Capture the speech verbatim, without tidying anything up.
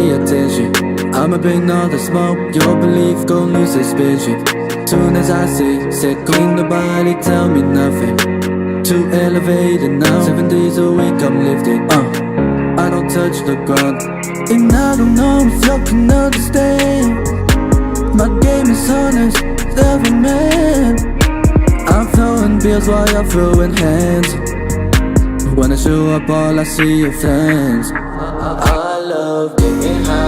pay attention. I'ma bring all the smoke, your belief gon' lose suspicion. Soon as I say, said clean nobody tell me nothing. Too elevated now, seven days a week I'm lifting. uh, I don't touch the ground, and I don't know if you can understand. My game is honest, every man. I'm throwing bills while you're throwing hands. When I show up all I see are fans. I love getting high.